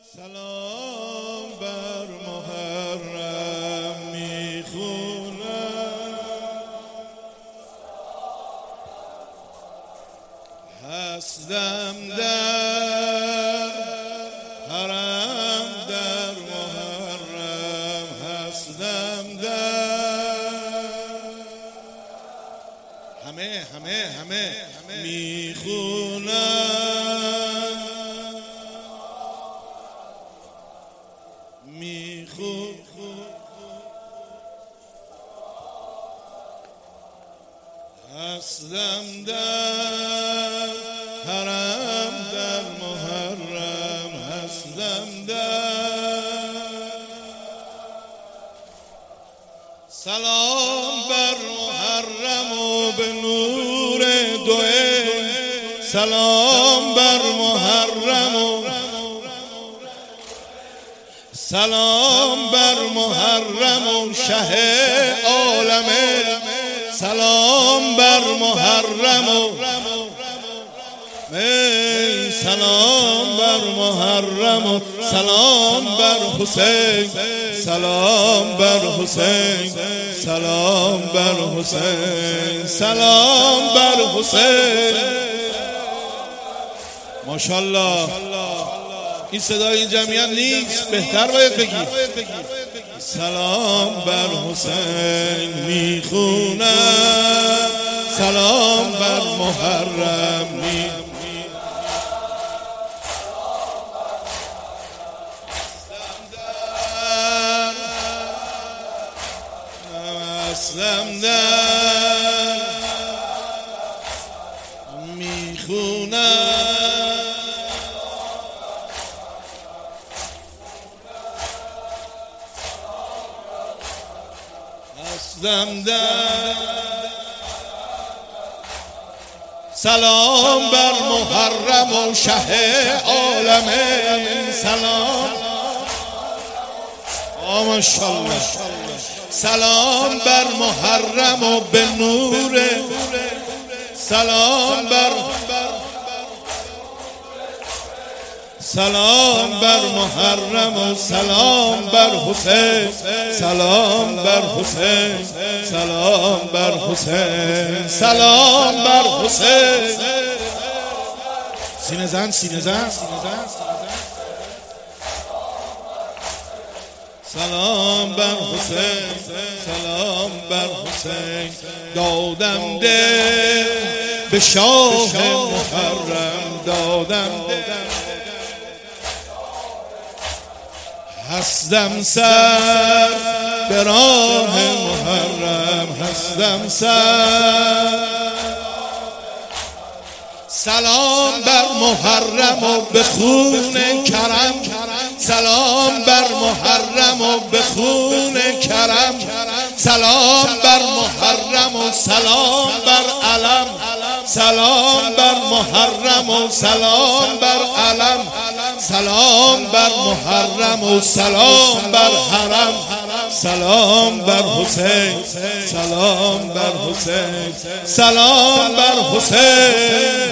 سلام بر محرم میخونم، هستم در حرم در محرم، هستم در همه میخونم، هستم در حرم در محرم، هستم در سلام بر محرم و به نور دوئه، سلام بر محرم و سلام بر محرم و شه عالمه، سلام بر محرم و سلام بر محرم و سلام بر حسین، سلام بر حسین، سلام بر حسین، سلام بر حسین. ماشاءالله این صدای این جمعیت نیست، بهتر باید بگی سلام بر حسین میخونم، سلام بر محرم هستم در میخونم، هستم در سلام بر محرم و شه عالمه، سلام ماشاءالله، سلام بر محرم و به نور، سلام بر سلام بر محرم و سلام بر حسین، سلام بر حسین، سلام بر حسین، سلام بر حسین. سینه زن سلام بر حسین، سلام بر حسین. دادم ده به شاه محرم، دادم هستم سر به راه محرم، هستم سر سلام بر محرم و به خون کرم، سلام بر محرم و به خون کرم، سلام بر محرم و سلام بر علم، سلام بر محرم و سلام بر علم، سلام بر محرم و سلام بر حرم، سلام بر حسین، سلام بر حسین، سلام بر حسین.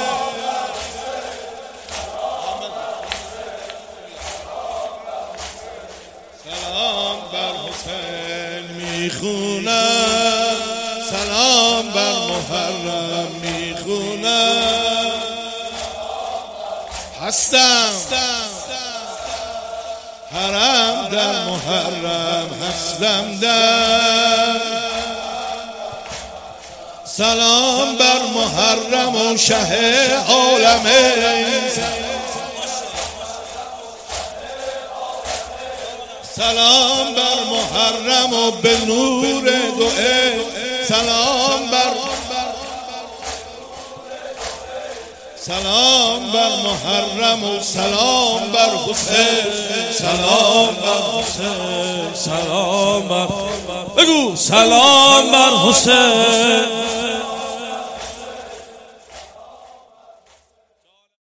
سلام بر حسین میخونم، سلام بر محرم میخونم، هستم حرم در محرم، هستم در سلام بر محرم و شه عالمه، سلام بر محرم و به نور دوئه، سلام بر سلام بر محرم و سلام بر حسین، سلام بر حسین، سلام بر بگو سلام بر حسین.